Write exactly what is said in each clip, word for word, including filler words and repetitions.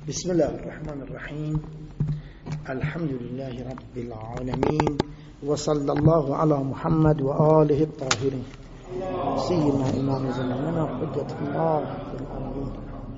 بسم الله الرحمن الرحيم. الحمد لله رب العالمين، وصلى الله على محمد وآله الطاهرين سيما إمام زماننا حجة الله في العالمين.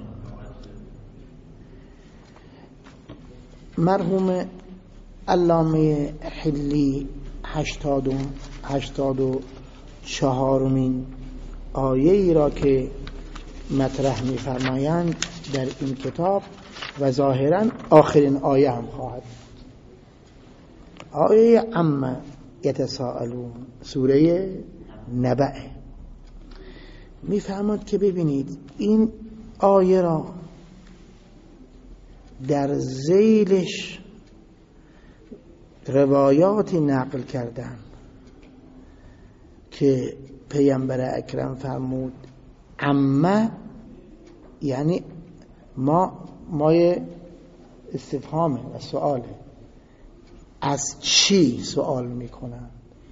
مرحوم علامه حلی هشتاد و هشتاد و چهارمین آیه ای را که مطرح می‌فرمایند در این کتاب و ظاهراً آخرین آیه هم خواهد. آیه عما یتساءلون، سوره نبأ، می‌فرماد که ببینید این آیه را در ذیلش روایاتی نقل کردن که پیامبر اکرم فرمود عما یعنی ما مای استفهامه و سؤاله، از چی سؤال میکنن،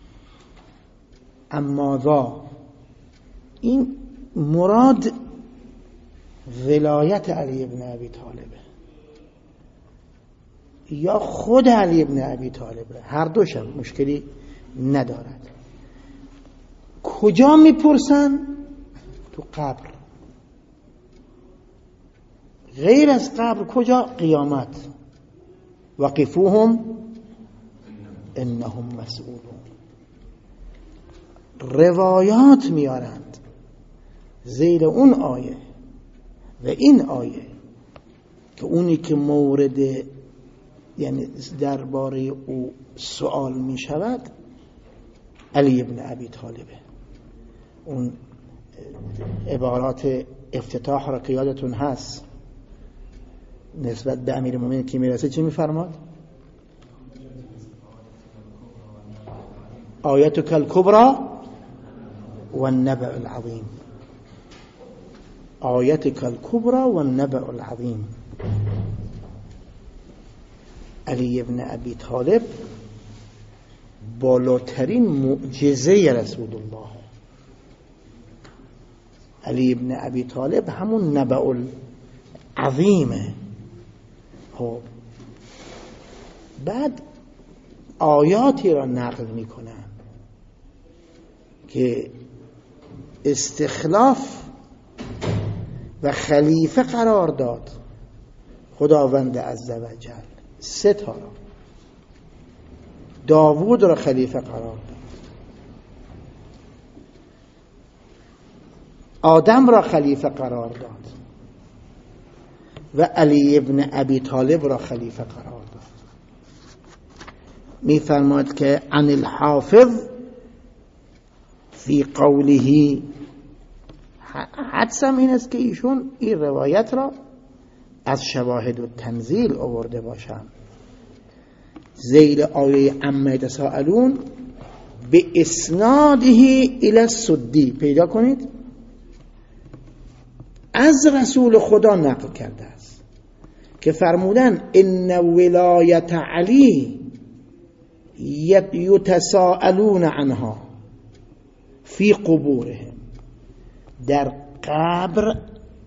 اما ذا این مراد ولایت علی ابن ابی طالبه یا خود علی ابن ابی طالبه، هر دوشم مشکلی ندارد. کجا میپرسن؟ تو قبر. غیر از قبر کجا؟ قیامت. وقفوهم انهم مسئولون. روایات میارند زیر اون آیه و این آیه که اونی که مورد یعنی درباره او سوال می شود علی ابن ابی طالبه. اون عبارات افتتاح را که یادتون هست نسبت به امیرالمومنین که میرسه چی میفرماد؟ آیتک الکبری و النبأ العظیم. آیتک الکبری و النبأ العظیم. علی ابن ابی طالب بالاترین معجزه رسول الله. علی ابن ابی طالب همون نبأ العظیمه. خب بعد آیاتی را نقل میکنن که استخلاف و خلیفه قرار داد خداوند عزوجل. سه تا را داوود را خلیفه قرار داد، آدم را خلیفه قرار داد و علی ابن ابی طالب را خلیفه قرار داد. می فرماد که عن الحافظ فی قوله، حدسم این است که ایشون این روایت را از شواهد و تنزیل آورده باشند. ذیل آیه عما یتساءلون به اسناده الی السدی پیدا کنید، از رسول خدا نقل کرده است که فرمودن ان ولایت علی یتساءلون عنها فی قبورهم. در قبر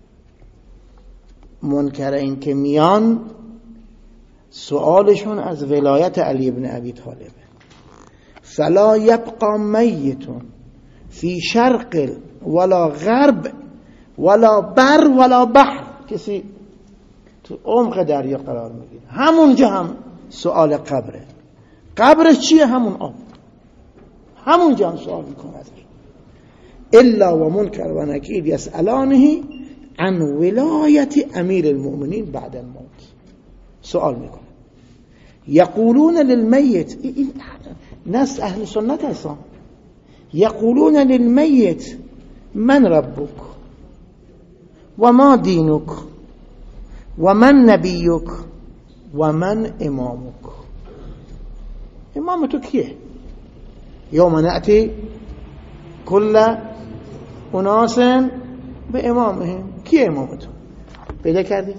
منکرین که میان سؤالشون از ولایت علی ابن ابی طالبه. فلا یبقى میت فی شرق ولا غرب ولا بر ولا بحر. کسی تو عمق دریا قرار میگیره، همونجا هم سؤال قبره. قبرش چیه؟ همون آب، همونجا هم سؤال میکنه ازش. الا و منکر و نکیر یسألانه عن ولایت امیر المؤمنین بعد الموت. سؤال میکنه. یقولون للمیت، این نص اهل سنت هستن، یقولون للمیت من ربک و ما دینک و من نبیک و من امامک. امام تو کیه؟ یوم نأتی کل اناس به امامهم. کیه امام تو؟ پیدا کردید؟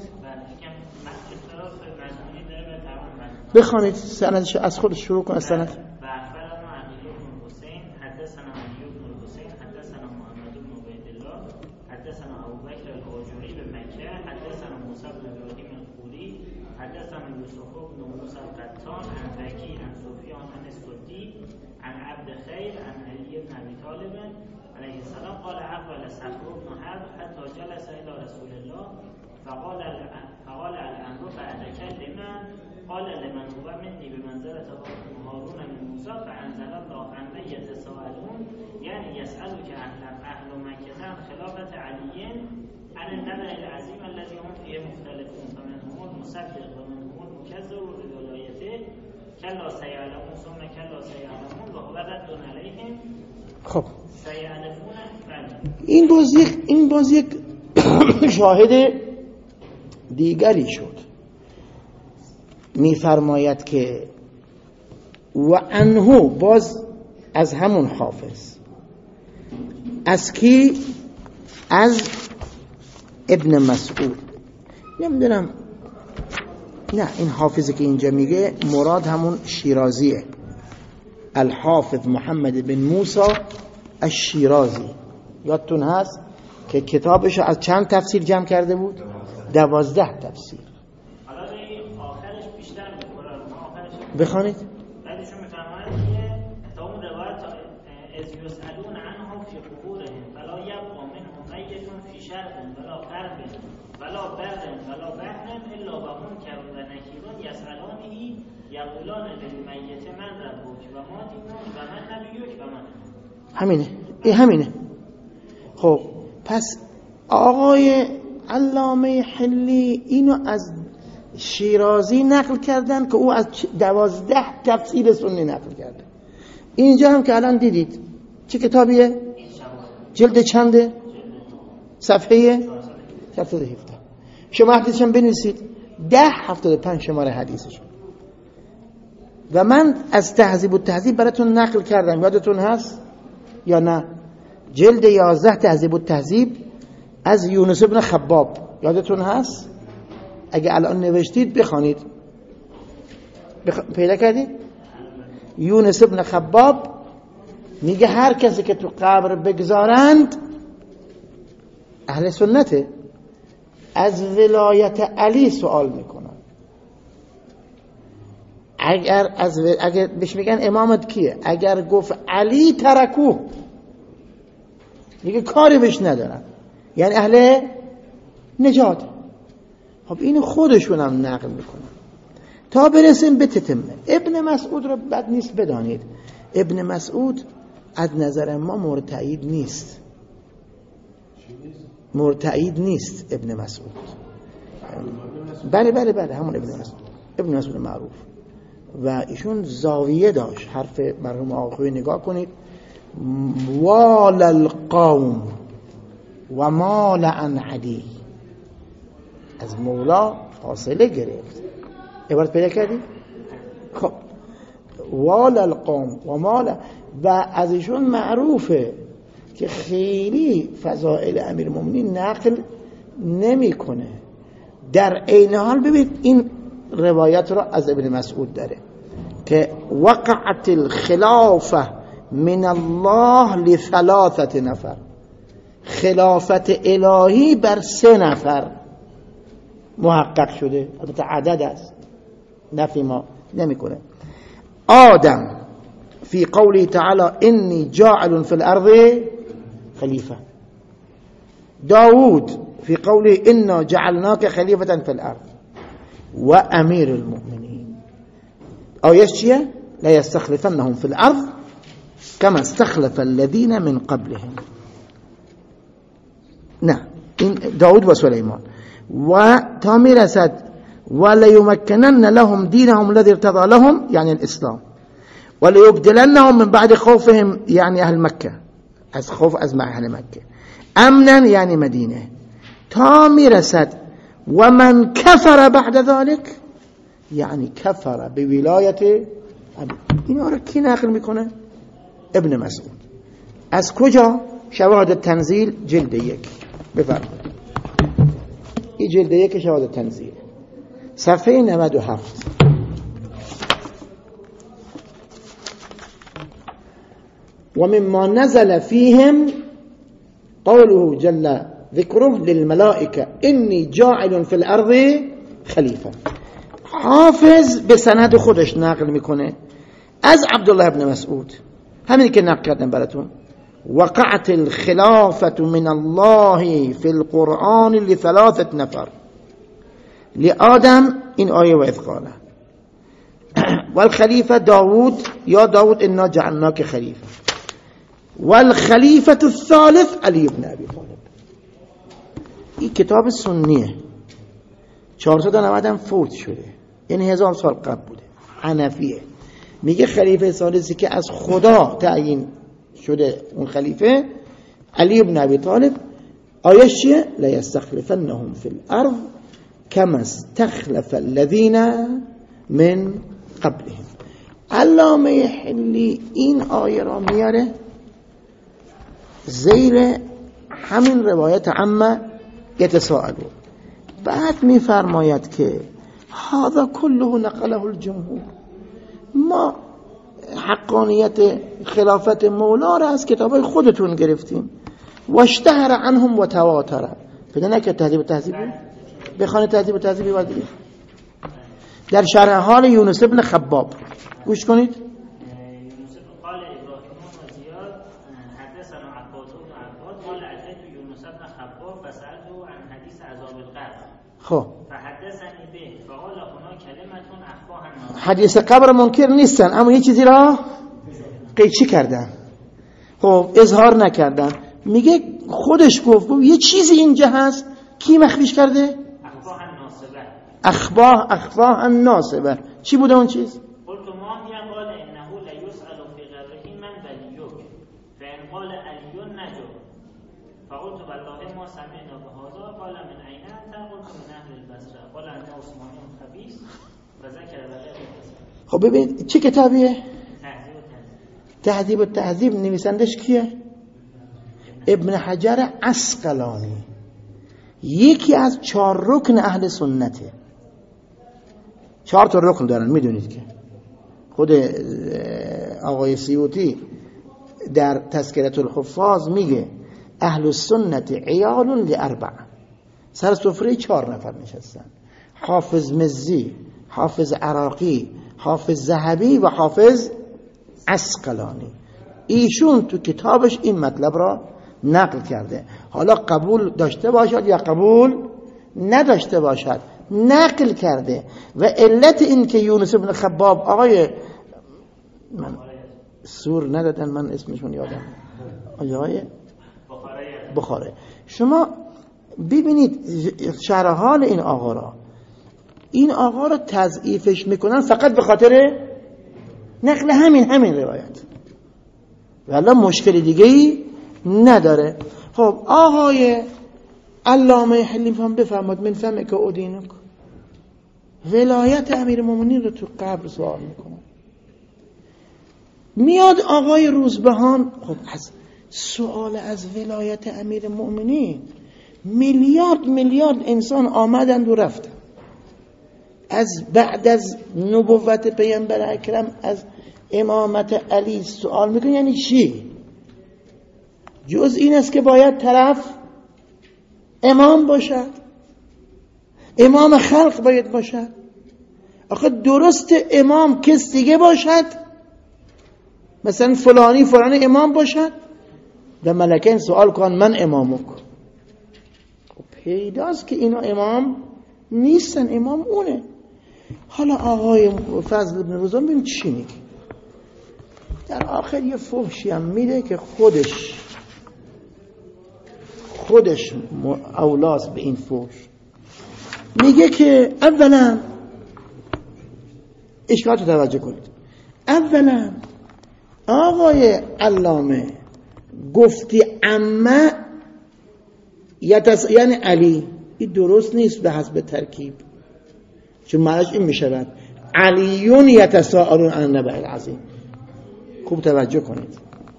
بخوانید سندش از خود شروع کن. از سند حدثنا ابو بکر الآجری به مکه، حدثنا موسی بن ابراهیم عن يوسف بن موسى القطان عن بكي عن سفيان عن السدي عن عبد خير عن علي بن ابي طالب عليه السلام قال عقل صخر بن حرب حتى جلس الى رسول الله فقال فقال الامر بعدك لمن قال لمن هو مني بمنزله هارون من موسى فانزل الله عن من يتساءلون يعني يسالك اهل اهل مكه عن خلافه علي عن النبأ العظيم الذي هم فيه مختلفون فمنهم المصدق ومنهم المكذب بولايته كلا سيعلمون ثم كلا سيعلمون وهو رد عليهم. خب سيعلمون. این باز یک این باز یک شاهد دیگری شد. میفرماید که و انهو، باز از همون حافظ، از کی؟ از ابن مسعود. نمیدونم، نه این حافظی که اینجا میگه مراد همون شیرازیه، الحافظ محمد بن موسی الشیرازی. یادتون هست که کتابشو از چند تفسیر جمع کرده بود؟ دوازده تفسیر. حالا آخرش بیشتر می‌کنه، آخرش بخوانید. بعدشون میفرماید که تا اون روایت از یسالون عنهم فی قبورهم فلا یبقى منهم میت فی شرق ولا غرب ولا بر ولا بحر الا و منکر و نکیرون یسالانه یقولان للمیت من ربک و ما دینک و من نبیک و من. همینه، این همینه. خب پس آقای علامه حلی اینو از شیرازی نقل کردن که او از دوازده تفسیر سنی نقل کرده. اینجا هم که الان دیدید چه کتابیه؟ جلد چنده؟ صفحه هفتاد و هفت. شما حدیثشم بنویسید ده هفتاد و پنج شماره حدیثش. و من از تهذیب و تهذیب براتون نقل کردم، یادتون هست یا نه؟ جلد یازده تهذیب و تهذیب از یونس بن خباب، یادتون هست؟ اگه الان نوشتید بخوانید. بخ... پیدا کردید؟ یونس بن خباب میگه هر کسی که تو قبر بگذارند اهل سنته، از ولایت علی سوال میکنن. اگر از و... اگر بهش میگن امامت کیه، اگر گفت علی ترکوه، میگه کاری بهش ندارن، یعنی اهل نجات. خب اینو خودشون هم نقل میکنن تا برسیم به تتمه. ابن مسعود رو بد نیست بدانید، ابن مسعود از نظر ما مرتعید نیست، مرتعید نیست ابن مسعود. بله بله بله همون ابن مسعود، ابن مسعود معروف. و ایشون زاویه داشت. حرف مرحوم آقای نگاه کنید، وال القوم و مال عن عدی، از مولا فاصله گرفت. عبارت پیدا کردی؟ خب وال القوم و مال، و از ایشون معروفه که خیلی فضائل امیرالمومنین نقل نمیکنه. در عین حال ببینید این روایت را از ابن مسعود داره که وقعت الخلافه من الله لثلاثه نفر، خلافت الهی بر سه نفر محقق شده. البته عدد است، نفی ما نمیکنه. آدم فی قوله تعالی انی جاعل فی الارض خلیفه، داود فی قوله انا جعلناک خلیفة فی الارض، و امیر المؤمنین آیش چیه؟ لا یستخلفنهم فی الارض كما استخلف الذين من قبلهم. نه این داود و سلیمان. و تا میرسد وليمكنن لهم دينهم الذي ارتضى لهم، يعني الإسلام، وليبدلنهم من بعد خوفهم، يعني أهل مكة، از خوف از أهل مكة، أمنا يعني مدينة. تا میرسد ومن كفر بعد ذلك، يعني كفر بولاية. این رو کی نقل میکنه؟ ابن مسعود. از کجا؟ شواهد تنزیل جلد یک. بفرمایید این جلد یک شواهد تنزیل صفحه نود و هفت. و مما نزل فيهم قوله جل ذكره للملائكة إني جاعل في الأرض خليفة. حافظ به سند خودش نقل میکنه از عبدالله ابن مسعود، همین که نقل کردم براتون، وقعت الخلافة من الله في القرآن لثلاثة نفر لآدم، این آیه و اذ قال والخلیفه داود یا داود انا جعلناک خلیفه، والخلیفة الثالث علی ابن ابی طالب. این کتاب سنیه، چهارصد و نود هم فوت شده، یعنی هزار سال قبل بوده، حنفیه. میگه خلیفه ثالثی که از خدا تعیین شده اون خلیفه علی ابن ابی طالب. آیش چیه؟ لا یستخلفنهم فی الارض کما استخلف الذین من قبلهم. علامه حلی این آیه را میاره زیر همین روایت عما یتساءلون، بعد میفرماید که هذا كله نقله الجمهور، ما حقانیت خلافت مولا را از کتابای خودتون گرفتیم. واشتهر عنهم و تواتر. پیدا نکرد تهذیب و تهذیبی؟ بخوانید تهذیب و تهذیبی وادی در شرح حال یونس ابن خباب گوش کنید. یونس قال ابراهیم و زیاد حدثنا عباد و عباد قال اتيت یونس ابن خباب فسألته عن حدیث عذاب القبر خب فحدثني به فقال هنا كلمه اخفاها الناس. حدیث قبر منکر نیستن، اما یه چیزی را قیچی کردن، خب اظهار نکردن. میگه خودش گفت یه چیزی اینجا هست، کی مخفیش کرده؟ اخفاها الناصبه. اخفاه اخفاه الناصبه. چی بوده اون چیز؟ قلت ما هي؟ قال انه لا يسأل في غيره من وليك فان قال علي نجو فقلت والله ما سمعنا بهذا. قال من اين انت؟ قلت من اهل البصره. قال انت عثماني خبيث وذكر بغير. خب ببین چه کتابیه؟ تهذیب و تهذیب. تهذیب و تهذیب نویسندش کیه؟ ابن حجر عسقلانی، یکی از چهار رکن اهل سنته. چهار تا رکن دارن، میدونید که خود آقای سیوطی در تذکرة الحفاظ میگه اهل السنت عیال لاربع، سر سفره چهار نفر نشستن: حافظ مزی، حافظ عراقی، حافظ ذهبی و حافظ عسقلانی. ایشون تو کتابش این مطلب را نقل کرده. حالا قبول داشته باشد یا قبول نداشته باشد، نقل کرده. و علت این که یونس ابن خباب، آقای من سور ندادن، من اسمشون یادم، آقای بخاری، شما ببینید شرح حال این آقا را، این آقا را تضعیفش میکنن فقط به خاطر نقل همین همین روایت، والا مشکل دیگه ای نداره. خب آقای علامه حلی فهم بفرماد من فهمه که ادینک، ولایت امیر مومنین رو تو قبر سوال میکنه. میاد آقای روزبهان، خب از سوال از ولایت امیر مومنین میلیارد میلیارد انسان آمدند و رفتن. از بعد از نبوت پیامبر اکرم از امامت علی سوال میکنه، یعنی چی؟ جز این است که باید طرف امام باشد، امام خلق باید باشد. آخه درست امام کس دیگه باشد، مثلا فلانی فلانی امام باشد و ملکین سوال کن من امامک. خب پیداست که اینا امام نیستن، امام اونه. حالا آقای فضل بن روزان ببین چی میگه. در آخر یه فحشی هم میده که خودش خودش اولاست به این فحش. میگه که اولا اشکالات رو توجه کنید، اولا آقای علامه گفتی اما یتس... یعنی علی، این درست نیست به حسب ترکیب، چون معنیش این میشود علیون یتساءلون عن النبأ العظیم. خوب توجه کنید،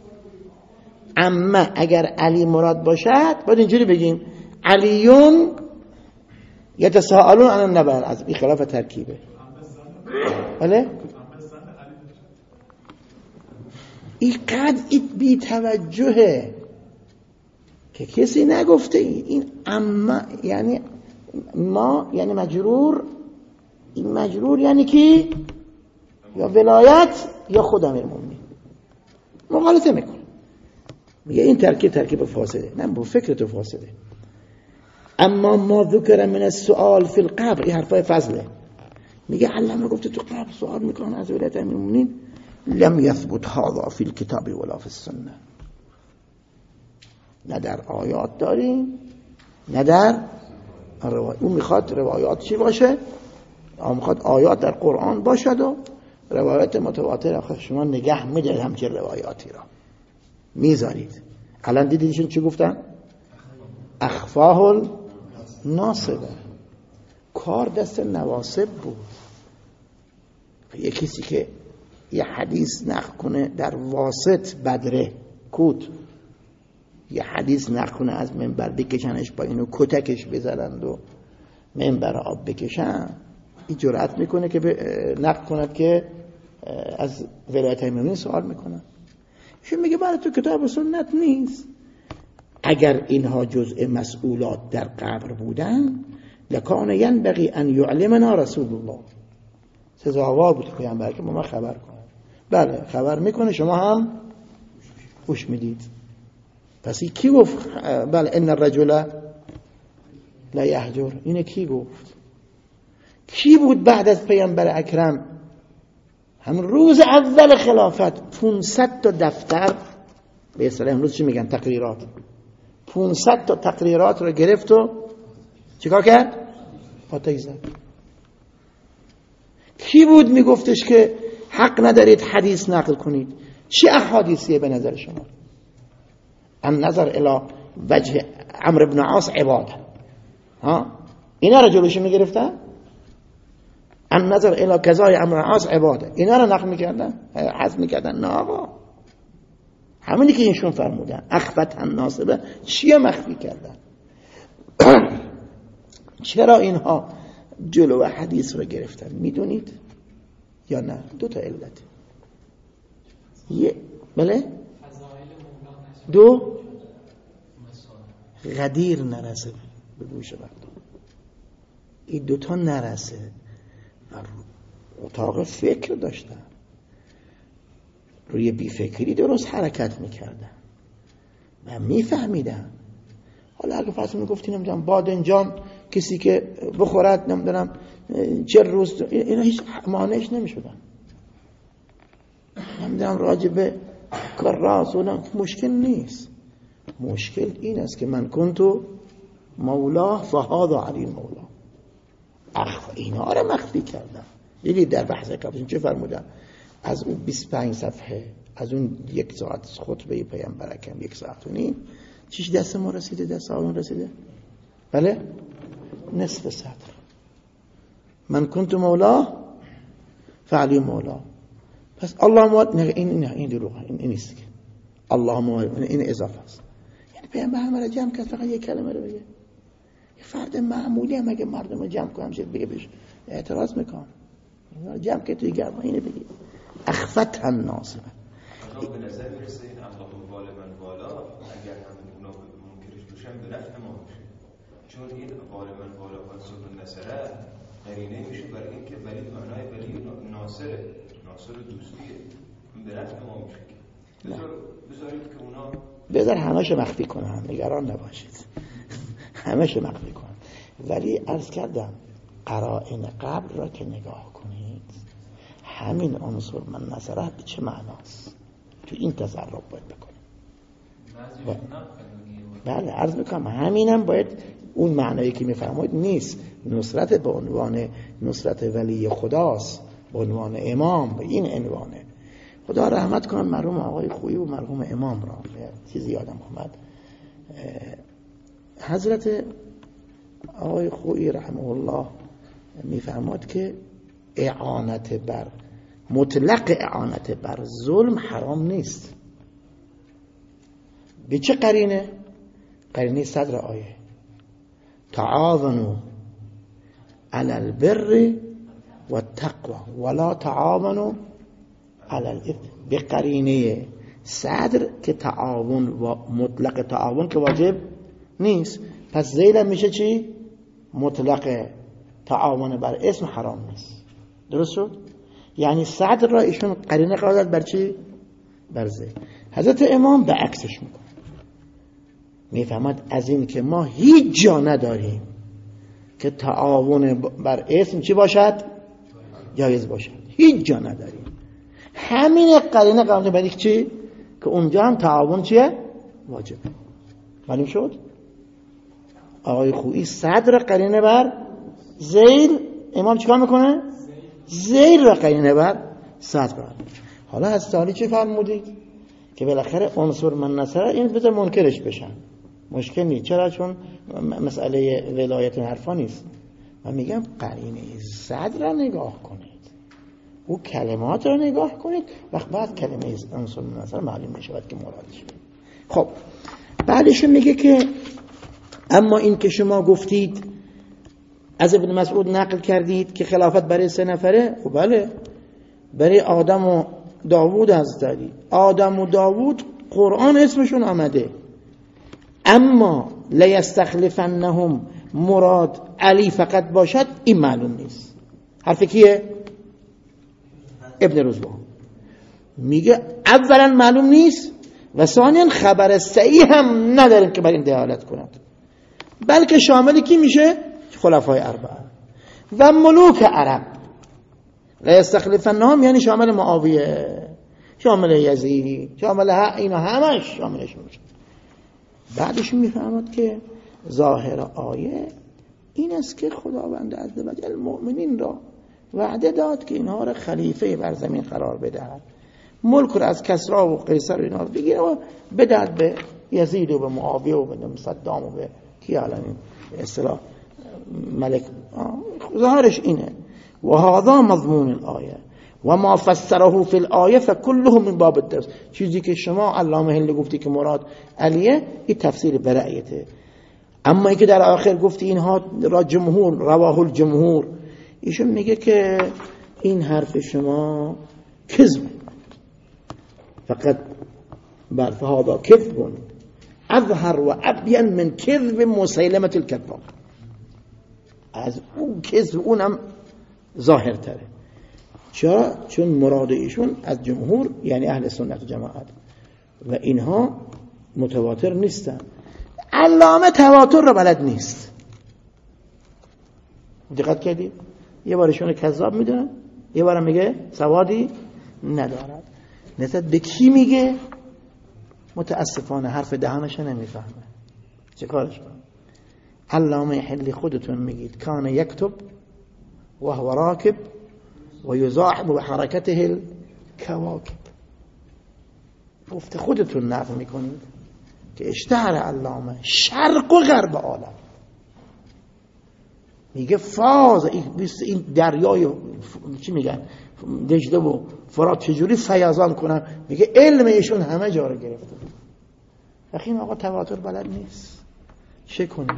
اما اگر علی مراد باشد باید اینجوری بگیم علیون یتساءلون عن النبأ العظیم. این خلاف ترکیبه. بله؟ این قد بی توجهه که کسی نگفته این اما یعنی ما، یعنی مجرور این مجرور یعنی کی؟ یا ولایت یا خود امیرالمومنین. مغالطه میکنه، میگه این ترکیب ترکیب فاسده. نه با فکر تو فاسده. اما ما ذکر من السؤال فی القبر، این حرفای فضله. میگه علامه گفته تو قبر سوال میکنه از ولایت امیرالمومنین، لم یثبت هذا فی الکتاب ولا فی السنه. نه در آیات داریم نه در روایات. اون میخواد روایات چی باشه؟ اون میخواد آیات در قرآن باشد و روایات متواتر. آخه شما نگه میدارید همچین روایاتی را میذارید. الان دیدیدشون چی گفتن؟ اخفاه الناصبه، کار دست نواسب بود. یه کسی که یه حدیث نقل کنه در واسط بدره کود، یه حدیث نقل کنه از منبر بکشنش با اینو کتکش بزنند و منبر آب بکشن، این جرأت میکنه که نقل کند که از ولایت امیرالمومنین سوال میکنن. ایشون میگه برای تو کتاب و سنت نیست. اگر اینها جزء مسئولات در قبر بودن لکان ینبغی ان یعلمنا رسول الله، سزاوار بود پیامبر که ما خبر کنه. بله خبر میکنه، شما هم گوش میدید. پس کی گفت بله ان الرجل لا یهجر؟ اینه کی گفت؟ کی بود بعد از پیامبر اکرم همون روز اول خلافت پانصد تا دفتر به اصطلاح امروز چی میگن تقریرات، پانصد تا تقریرات رو گرفت و چیکار کرد؟ آتش زد. کی بود میگفتش که حق ندارید حدیث نقل کنید؟ چی احادیثیه به نظر شما؟ ان نظر الی وجه عمرو بن عاص عباده، ها اینا رو جلوش میگرفتن. ان نظر الی کذای عمرو بن عاص عباده، اینا رو نقل میکردن، حذف میکردن. نه آقا، همونی که اینشون فرمودن اخفت الناصبه چیه مخفی کردن؟ چرا اینها جلو حدیث رو گرفتن میدونید یا نه؟ دو تا علت. یه بله دو غدیر نرسه به گوش مردم. این دوتا نرسه اتاق فکر داشتن، روی بی فکری درست حرکت میکردن و میفهمیدن. حالا اگه فرض میگفتیم نمیدونم بادنجان کسی که بخورد نمیدونم چه روز، اینا هیچ مانعش نمیشدن. نمیدونم راجب کار راست و مشکل نیست. مشکل این است که من کنتو مولا فهذا علی مولا. اخ اینا رو مخفی کردم. دیدید در بحث کافرین چه فرمودن؟ از اون بیست و پنج صفحه، از اون یک ساعت خطبه پیامبر اکرم، یک ساعت و نیم، چیش دست ما رسیده؟ دست آقایون رسیده؟ بله نصف سطر. من کنت مولا فعلی مولا. پس الله مولا، نه این نه این دروغه، این این نیست که الله مولا، این اضافه است. یعنی پیامبر همه را جمع کرد فقط یک کلمه رو بگه. یه فرد معمولی هم اگه مردم رو جمع کنم چه بگه بهش اعتراض میکنه. جمع که توی گرما اینه بگی اخفت الناصبه. به نظر میرسه این الله والا من والا اگر هم اونا منکرش باشن به نفع ما میشه، چون این والا من والا منصوب النصره قرینه میشه برای این که ولی معنای ولی ناصره، ناصر دوستیه، به نفع ما میشه. بذارید که اونا بذار همه‌شو مخفی کنن، نگران نباشید. همه‌شو مخفی کنن. ولی عرض کردم قرائن قبل را که نگاه کنید، همین عنصر من نظرت چه معناست تو این تصرف باید بکنید. و... بله عرض میکنم همینم باید اون معنایی که میفرمایید نیست. نصرت به عنوان نصرت ولی خداست، به عنوان امام، به این عنوانه. خدا رحمت کن مرحوم آقای خویی و مرحوم امام را. چیزی یادم اومد، حضرت آقای خویی رحمه الله میفرماد که اعانت بر مطلق اعانت بر ظلم حرام نیست. به چه قرینه؟ قرینه صدر آیه تعاونوا علی البر والتقوى ولا تعاونوا علی الاثم. به قرینه صدر که تعاون و مطلق تعاون که واجب نیست، پس زیل میشه چی؟ مطلقه. تعاون بر اسم حرام نیست. درست شد؟ یعنی صدر را ایشون قرینه قرار داد بر چی؟ بر زید. حضرت امام به عکسش میکنه، میفهمد از این که ما هیچ جا نداریم که تعاون بر اسم چی باشد؟ جایز باشد. هیچ جا نداریم. همین قرینه قرار بر چی؟ که اونجا هم تعاون چیه؟ واجب. معلوم شد؟ آقای خویی صدر قرینه بر زید، امام چیکار میکنه؟ زید را قرینه بر صدر. حالا از تالی چی فرمودید؟ که بالاخره عنصر من نصره این بذار منکرش بشن، مشکل نیست. چرا؟ چون مسئله ولایت حرفا نیست. من میگم قرینه صدر را نگاه کنید، او کلمات را نگاه کنید، وقت بعد کلمه عنصر من نصره معلوم میشود که مرادش. خب بعدش میگه که اما این که شما گفتید از ابن مسعود نقل کردید که خلافت برای سه نفره، خب بله، برای آدم و داوود از دادی. آدم و داوود قرآن اسمشون آمده، اما لیستخلفنهم مراد علی فقط باشد این معلوم نیست. حرف کیه؟ ابن رزبان میگه اولا معلوم نیست و ثانیا خبر صحیح هم نداریم که بر این دلالت کند، بلکه شامل کی میشه؟ خلفای اربعه و ملوک عرب. لیستخلفنهم یعنی شامل معاویه، شامل یزید، شامل ها، اینا همش شاملش میشه. بعدش میفهمد که ظاهر آیه این است که خداوند عزوجل مؤمنین را وعده داد که اینها را خلیفه بر زمین قرار بدهد، ملک را از کسرا و قیصر و اینا رو بگیره و بدهد به یزید و به معاویه و به صدام و به کی الان اصطلاح ملک. ظاهرش اینه. و هذا مضمون الآیه و ما فسره فی الآیه فکله من باب الدرس. چیزی که شما علامه هندی گفتی که مراد علیه، این تفسیر برایته. اما اینکه در آخر گفتی اینها را جمهور رواه الجمهور، ایشون میگه که این حرف شما کذب، فقط بر فهذا کذب اظهر و ابین من کذب مسیلمه الکذاب. از اون کذب اونم ظاهر تره. چرا؟ چون مراد ایشون از جمهور یعنی اهل سنت جماعت و اینها متواتر نیستن. علامه تواتر را بلد نیست. دقت کردید؟ یه بارشون کذاب میدونن، یه بار میگه سوادی ندارد. نسبت به کی میگه؟ متاسفانه حرف دهانش نمیفهمه. چه کارش کنم؟ علامه حلی خودتون میگید کان یکتب و هو راکب و یزاحب بحرکته الکواکب. گفته خودتون نقل میکنید که اشتهر علامه شرق و غرب عالم. میگه فاز این دریای چی میگن دجله و فرات چجوری فیضان کنن، میگه علم ایشون همه جا رو گرفته. وقتی این آقا تواتر بلد نیست چه کنیم؟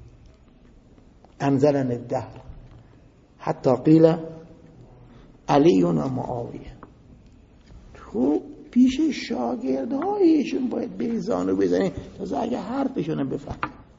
انزلن الدهر حتی قیل علی و معاویه. تو پیش شاگردهایشون باید بریزانو بزنی تا اگه حرفشون بفهم.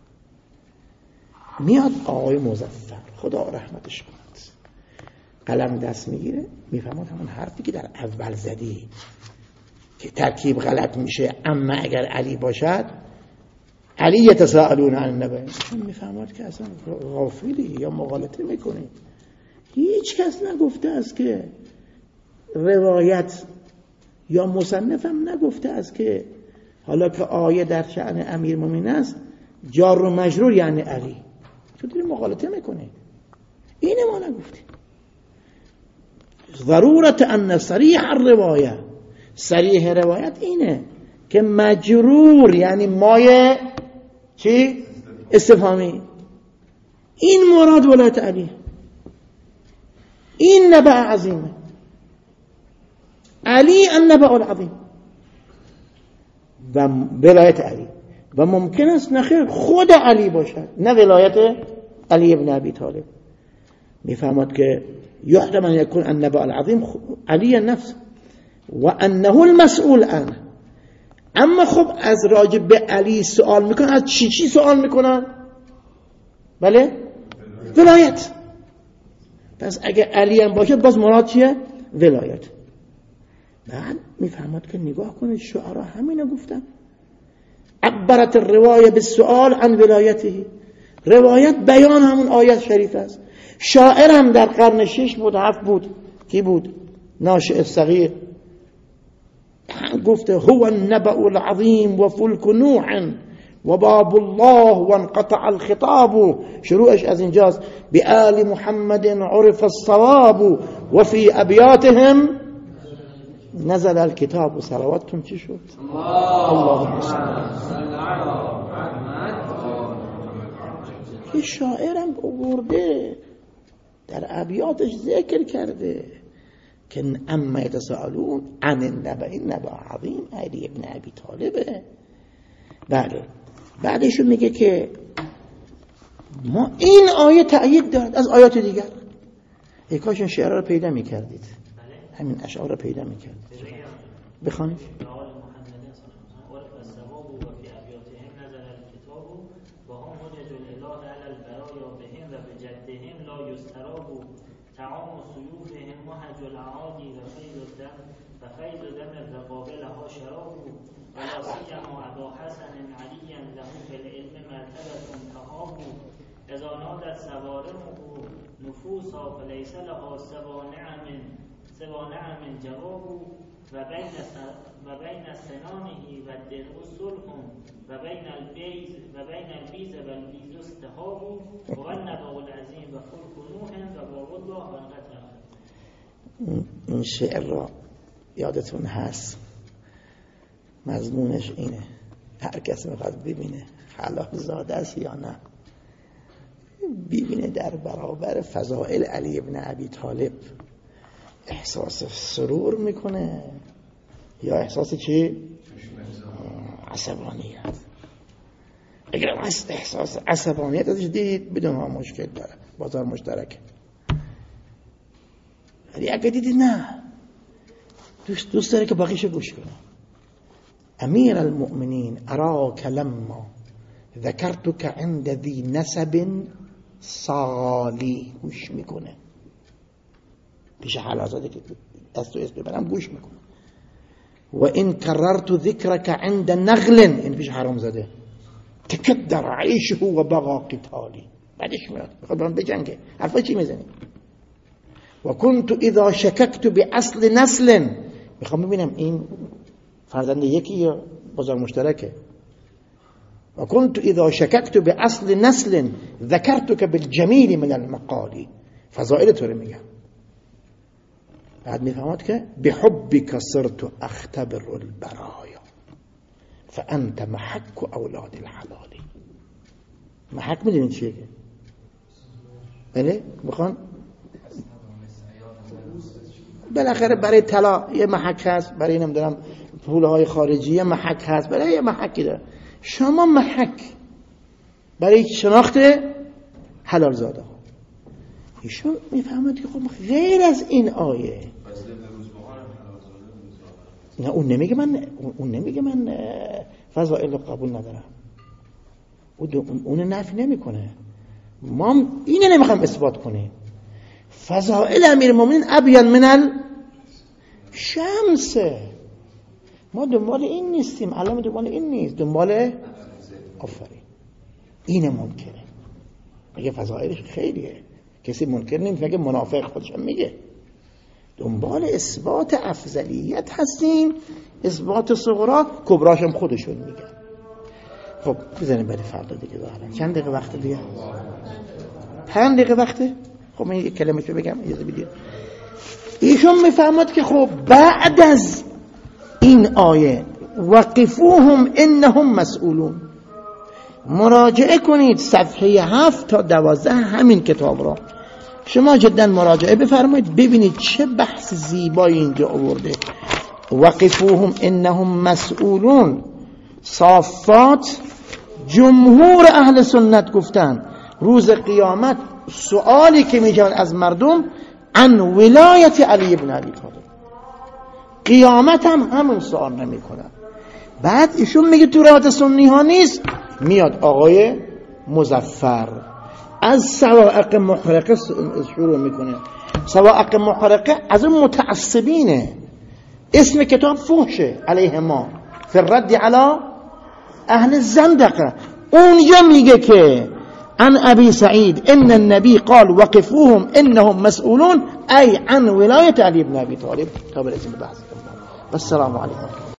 میاد آقای مظفر خدا رحمتش کند، قلم دست میگیره، میفهمه همون حرفی که در اول زدی که ترکیب غلط میشه، اما اگر علی باشد علی یتساءلون عن النبأ، چون میفهمد که اصلا غافلی یا مغالطه میکنی. هیچ کس نگفته است که روایت یا مصنف هم نگفته است که حالا که آیه در شأن امیر مومنین است جار و مجرور یعنی علی. تو داری مغالطه میکنی. اینه ما نگفتیم. ضرورت ان صریح الروایه، صریح روایت اینه که مجرور یعنی مایه چی؟ استفهامی. این مراد ولایت علی، این نبأ عظیمه، علی النبأ العظیم و ولایت علی. و ممکن است نخیر خود علی باشد، نه ولایت علی ابن ابی طالب. میفهمد که یحتمل ان یکون النبأ العظیم علی النفس و انه المسئول عنه. اما خب از راجب به علی سوال میکنن، از چی چی سوال میکنن؟ بله؟ ولایت. پس اگه علی هم باشه باز مراد چیه؟ ولایت. بعد میفهمد که نگاه کنید شعرا همینو گفتن، عبرت الروایه بالسؤال عن ولایته. روایت بیان همون آیت شریف است. شاعر هم در قرن شش بود هفت بود، کی بود؟ ناشئ صغیر گفته هو النبأ العظیم و فلک نوح و باب الله و انقطع الخطاب. شروعش از اینجاست، بآل محمد عرف الصواب و فی ابیاتهم نزل الكتاب. و صلواتتون چی شد؟ اللهم صل علی که شاعرم آورده در ابیاتش ذکر کرده که اما یتساءلون عن النبأ النبأ عظیم علی ابن ابی طالبه. بله بعدشون میگه که ما این آیه تأیید دارد از آیات دیگر. ای کاش این شعر رو پیدا میکردید، همین اشعار رو پیدا میکردید. بخوانید. تعام سيوفهم وهج الأعادي وفيض الدم وفيض دم الرقابل ها شراب ولا سيما أبا حسن عليا له في العلم مرتبة تهاب إذا نادت سوارمه نفوسا فليس لها سوى نعم سوى نعم جواب وبين وبين سنانه والدرء صلح وبين البيز وبين البيز والبيز استهاب والنبأ العظيم وفلك نوح وباب الله وانقطع. این شعر را یادتون هست، مضمونش اینه، هر کس میخواد ببینه حلال زاده است یا نه، ببینه در برابر فضائل علی ابن ابی طالب احساس سرور میکنه یا احساس چی؟ عصبانیت. اگر احساس عصبانیت ازش دید بدون ها مشکل داره، بازار مشترک. ولی اگر دیدی نه، دوست دوست داره که باقیشو گوش کنه. امیر المؤمنین اراک لما ذکرتک عند ذی نسب صالی، گوش میکنه پیش حلازاده که از تو اسم ببرم گوش میکنه. و این کررت ذکرک عند نغل، این پیش حرام زده تکدر عیشه و بغا قتالی، بعدش میاد بخواد برام بجنگه، حرفا چی میزنی؟ و کنت اذا شککت باصل نسل، میخوام ببینم این فرزند یکی یا بازار مشترکه. و کنت اذا شککت باصل نسل ذکرتک بالجمیل من المقالی، فضائل تو رو میگم. بعد میفهمد که بحبک صرت اختبر البرایا فانت محک اولاد الحلالی. محک میدونید چیه که؟ بله بخوان بالاخره برای طلا یه محک هست، برای نمیدونم پولهای خارجی یه محک هست، برای یه محکی داره. شما محک برای شناخت حلال زاده ها. ایشون میفهمد که خب غیر از این آیه نه، اون نمیگه من اون نمیگه من فضائل رو قبول ندارم، اون نفی نمیکنه. ما اینو نمیخوام اثبات کنیم. فضائل امیر المؤمنین ابین من الشمس. ما دنبال این نیستیم، الان دنبال این نیست، دنبال آفرین. اینه ممکنه میگه فضائلش خیلیه، کسی منکر نیست، میگه منافق خودش میگه. دنبال اثبات افضلیت هستیم، اثبات صغرا، کبراش هم خودشون میگن. خب بزنیم برای فردا دیگه ظاهرا چند دقیقه وقت دیگه؟ پنج دقیقه وقته؟ خب من یک کلمه شو بگم اجازه بدید. ایشون میفهمد که خب بعد از این آیه وقفوهم انهم مسئولون، مراجعه کنید صفحه هفت تا دوازده همین کتاب را شما جدا مراجعه بفرمایید، ببینید چه بحث زیبایی اینجا آورده. وقفوهم انهم مسئولون. صافات جمهور اهل سنت گفتن روز قیامت سوالی که میجوان از مردم عن ولایت علی ابن ابی طالب، قیامت هم همون سوال نمی کنن. بعد ایشون میگه تو روایت سنی ها نیست، میاد آقای مظفر از صواعق محرقه شروع میکنه. صواعق محرقه از اون متعصبینه. اسم کتاب فحشه علیه ما فی الرد علی اهل الزندقه. اونجا میگه که عن ابی سعید ان النبی قال وقفوهم انهم مسئولون ای عن ولایت علی بن ابی طالب. تا برسیم به بحث. السلام علیکم.